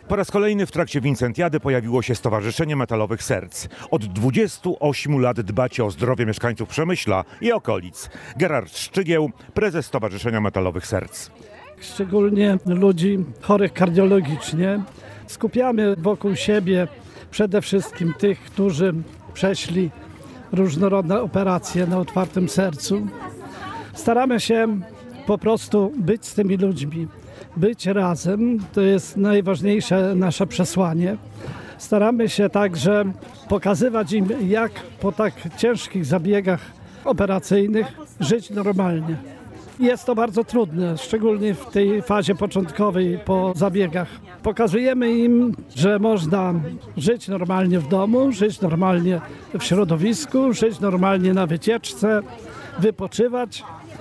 Po raz kolejny w trakcie Wincentiady pojawiło się Stowarzyszenie Metalowych Serc. Od 28 lat dbacie o zdrowie mieszkańców Przemyśla i okolic. Gerard Szczygieł, prezes Stowarzyszenia Metalowych Serc. Szczególnie ludzi chorych kardiologicznie. Skupiamy wokół siebie przede wszystkim tych, którzy przeszli różnorodne operacje na otwartym sercu. Staramy się po prostu być z tymi ludźmi, być razem. To jest najważniejsze nasze przesłanie. Staramy się także pokazywać im, jak po tak ciężkich zabiegach operacyjnych żyć normalnie. Jest to bardzo trudne, szczególnie w tej fazie początkowej po zabiegach. Pokazujemy im, że można żyć normalnie w domu, żyć normalnie w środowisku, żyć normalnie na wycieczce, wypoczywać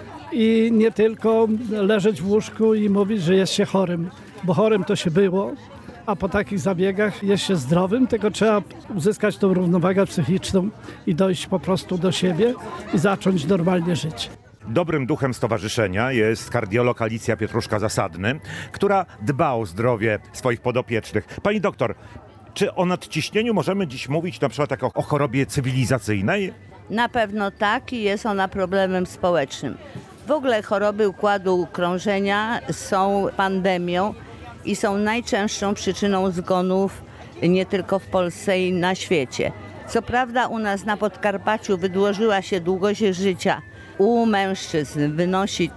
i nie tylko leżeć w łóżku i mówić, że jest się chorym, bo chorym to się było, a po takich zabiegach jest się zdrowym, tylko trzeba uzyskać tą równowagę psychiczną i dojść po prostu do siebie i zacząć normalnie żyć. Dobrym duchem stowarzyszenia jest kardiolog Alicja Pietruszka-Zasadny, która dba o zdrowie swoich podopiecznych. Pani doktor, czy o nadciśnieniu możemy dziś mówić na przykład jako o chorobie cywilizacyjnej? Na pewno tak i jest ona problemem społecznym. W ogóle choroby układu krążenia są pandemią i są najczęstszą przyczyną zgonów nie tylko w Polsce i na świecie. Co prawda u nas na Podkarpaciu wydłużyła się długość życia. U mężczyzn wynosi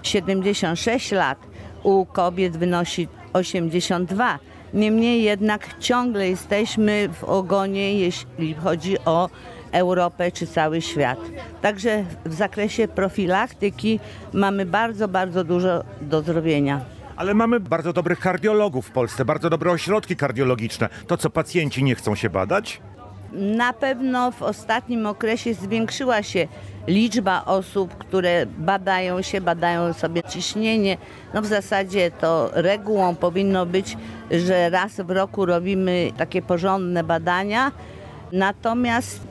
76 lat, u kobiet wynosi 82. Niemniej jednak ciągle jesteśmy w ogonie, jeśli chodzi o Europę czy cały świat. Także w zakresie profilaktyki mamy bardzo dużo do zrobienia. Ale mamy bardzo dobrych kardiologów w Polsce, bardzo dobre ośrodki kardiologiczne. To co, pacjenci nie chcą się badać? Na pewno w ostatnim okresie zwiększyła się liczba osób, które badają sobie ciśnienie. No w zasadzie to regułą powinno być, że raz w roku robimy takie porządne badania. Natomiast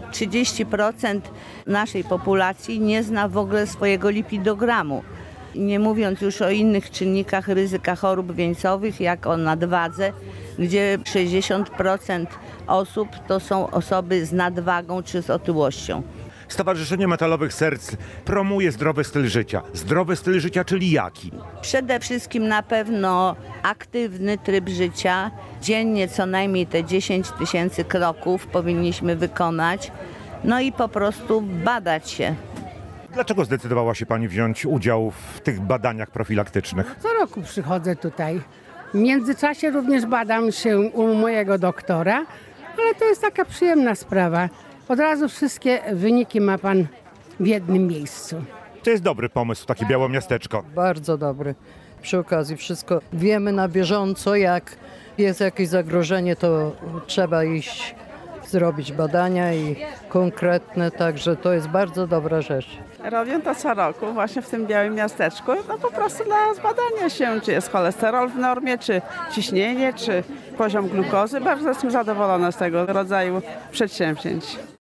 30% naszej populacji nie zna w ogóle swojego lipidogramu. Nie mówiąc już o innych czynnikach ryzyka chorób wieńcowych, jak o nadwadze, gdzie 60% osób to są osoby z nadwagą czy z otyłością. Stowarzyszenie Metalowych Serc promuje zdrowy styl życia. Zdrowy styl życia, czyli jaki? Przede wszystkim na pewno aktywny tryb życia. Dziennie co najmniej te 10 000 kroków powinniśmy wykonać. No i po prostu badać się. Dlaczego zdecydowała się Pani wziąć udział w tych badaniach profilaktycznych? Co roku przychodzę tutaj. W międzyczasie również badam się u mojego doktora, ale to jest taka przyjemna sprawa. Od razu wszystkie wyniki ma pan w jednym miejscu. To jest dobry pomysł, takie białe miasteczko. Bardzo dobry. Przy okazji wszystko wiemy na bieżąco, jak jest jakieś zagrożenie, to trzeba iść zrobić badania i konkretne, także to jest bardzo dobra rzecz. Robię to co roku właśnie w tym białym miasteczku, no po prostu dla zbadania się, czy jest cholesterol w normie, czy ciśnienie, czy poziom glukozy. Bardzo jestem zadowolona z tego rodzaju przedsięwzięć.